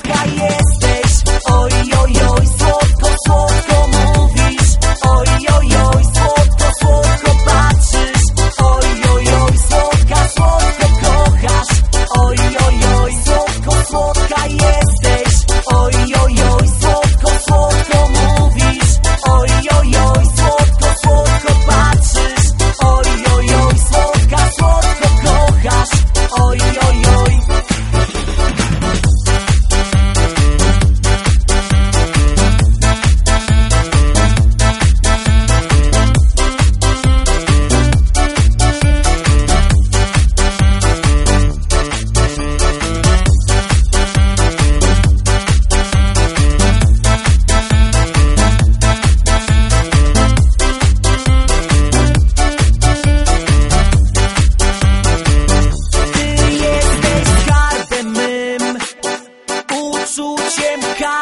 słodka jesteś. Oj, oj, oj, słodko, słodko mówisz. Oj, oj, oj, słodko, słodko patrzysz. Oj, oj, oj, słodka, słodko kochasz. Oj, oj, oj, słodko, słodka jesteś. Oj, oj, oj, słodko, słodko mówisz. Oj, oj, oj, słodko, słodko patrzysz. Oj, oj, oj, słodka, słodko kochasz. Oj, oj, oj. Uczuciem